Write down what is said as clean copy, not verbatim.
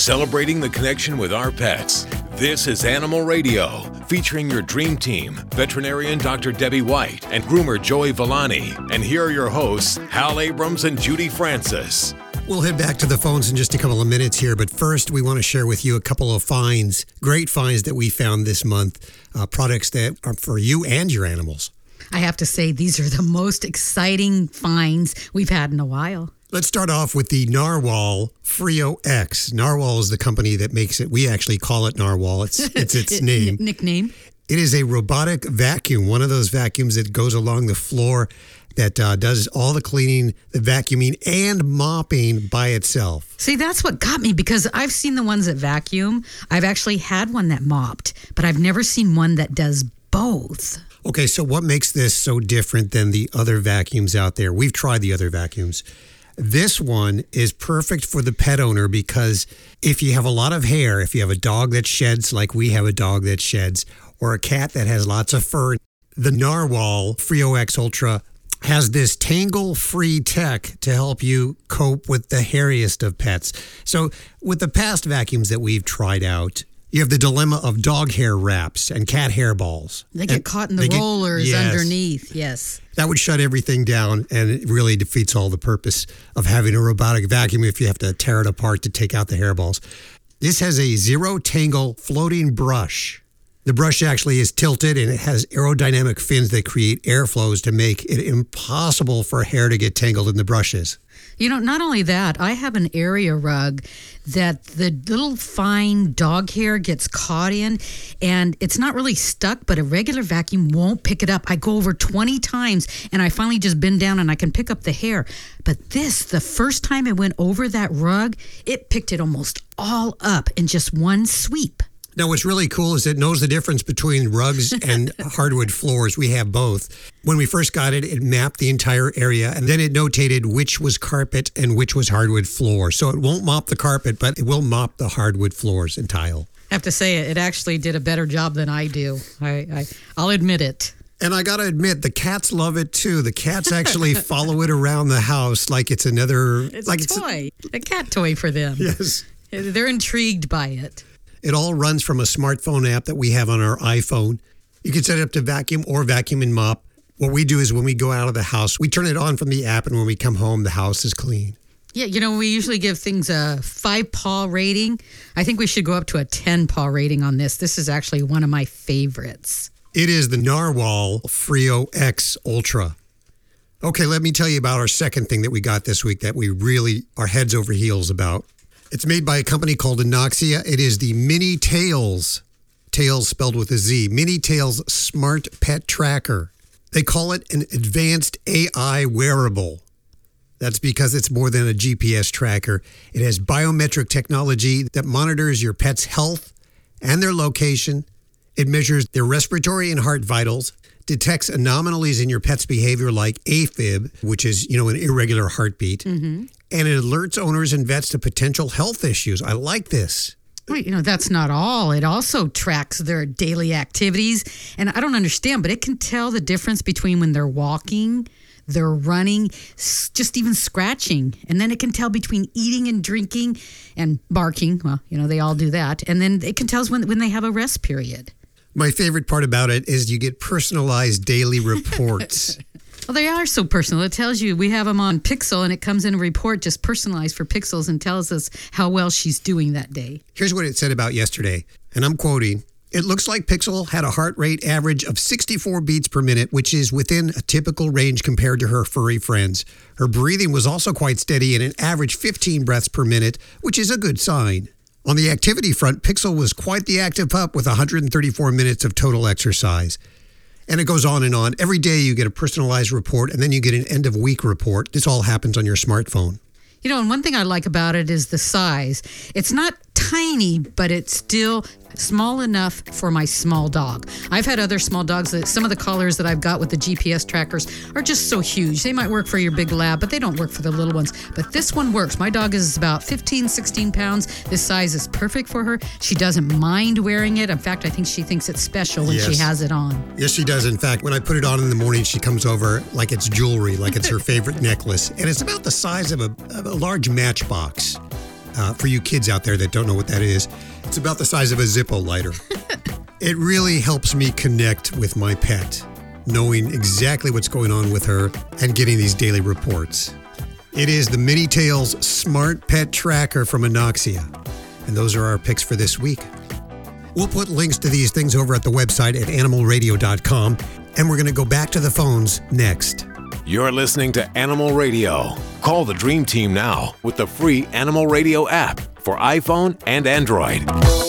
celebrating the connection with our pets. This is Animal Radio, featuring your dream team, veterinarian Dr. Debbie White and groomer Joey Villani. And here are your hosts, Hal Abrams and Judy Francis. We'll head back to the phones in just a couple of minutes here, but first we want to share with you a couple of finds, great finds that we found this month, products that are for you and your animals. I have to say, these are the most exciting finds we've had in a while. Let's start off with the Narwhal Frio X. Narwhal is the company that makes it. We actually call it Narwhal. It's its name. Nickname. It is a robotic vacuum, one of those vacuums that goes along the floor that does all the cleaning, the vacuuming, and mopping by itself. See, that's what got me, because I've seen the ones that vacuum. I've actually had one that mopped, but I've never seen one that does both. Okay, so what makes this so different than the other vacuums out there? We've tried the other vacuums. This one is perfect for the pet owner because if you have a lot of hair, if you have a dog that sheds like we have a dog that sheds, or a cat that has lots of fur, the Narwhal Frio X Ultra has this tangle-free tech to help you cope with the hairiest of pets. So with the past vacuums that we've tried out, you have the dilemma of dog hair wraps and cat hair balls. They get caught in the rollers underneath, yes. That would shut everything down, and it really defeats all the purpose of having a robotic vacuum if you have to tear it apart to take out the hairballs. This has a zero-tangle floating brush. The brush actually is tilted, and it has aerodynamic fins that create airflows to make it impossible for hair to get tangled in the brushes. You know, not only that, I have an area rug that the little fine dog hair gets caught in, and it's not really stuck, but a regular vacuum won't pick it up. I go over 20 times, and I finally just bend down, and I can pick up the hair. But this, the first time it went over that rug, it picked it almost all up in just one sweep. Now, what's really cool is it knows the difference between rugs and hardwood floors. We have both. When we first got it, it mapped the entire area, and then it notated which was carpet and which was hardwood floor. So it won't mop the carpet, but it will mop the hardwood floors and tile. I have to say, it actually did a better job than I do. I'll admit it. And I got to admit, the cats love it, too. The cats actually follow it around the house like it's another... It's a toy, a cat toy for them. Yes. They're intrigued by it. It all runs from a smartphone app that we have on our iPhone. You can set it up to vacuum or vacuum and mop. What we do is when we go out of the house, we turn it on from the app, and when we come home, the house is clean. Yeah, you know, we usually give things a 5-paw rating. I think we should go up to a 10-paw rating on this. This is actually one of my favorites. It is the Narwhal Frio X Ultra. Okay, let me tell you about our second thing that we got this week that we really are heads over heels about. It's made by a company called Anoxia. It is the Mini Tails, Tails spelled with a Z, Mini Tails Smart Pet Tracker. They call it an advanced AI wearable. That's because it's more than a GPS tracker. It has biometric technology that monitors your pet's health and their location. It measures their respiratory and heart vitals, detects anomalies in your pet's behavior like AFib, which is, an irregular heartbeat, and it alerts owners and vets to potential health issues. I like this. Well, that's not all. It also tracks their daily activities. And I don't understand, but it can tell the difference between when they're walking, they're running, just even scratching. And then it can tell between eating and drinking and barking. Well, they all do that. And then it can tell us when they have a rest period. My favorite part about it is you get personalized daily reports. Well, they are so personal. It tells you, we have them on Pixel, and it comes in a report just personalized for Pixels and tells us how well she's doing that day. Here's what it said about yesterday, and I'm quoting, "It looks like Pixel had a heart rate average of 64 beats per minute, which is within a typical range compared to her furry friends. Her breathing was also quite steady and an average 15 breaths per minute, which is a good sign. On the activity front, Pixel was quite the active pup with 134 minutes of total exercise." And it goes on and on. Every day you get a personalized report, and then you get an end-of-week report. This all happens on your smartphone. And one thing I like about it is the size. It's not tiny, but it's still small enough for my small dog. I've had other small dogs that some of the collars that I've got with the GPS trackers are just so huge. They might work for your big lab, but they don't work for the little ones. But this one works. My dog is about 15, 16 pounds. This size is perfect for her. She doesn't mind wearing it. In fact, I think she thinks it's special when she has it on. Yes, she does. In fact, when I put it on in the morning, she comes over like it's jewelry, like it's her favorite necklace. And it's about the size of a large matchbox. For you kids out there that don't know what that is, it's about the size of a Zippo lighter. It really helps me connect with my pet, knowing exactly what's going on with her and getting these daily reports. It is the MiniTails Smart Pet Tracker from Anoxia. And those are our picks for this week. We'll put links to these things over at the website at animalradio.com. And we're going to go back to the phones next. You're listening to Animal Radio. Call the Dream Team now with the free Animal Radio app for iPhone and Android.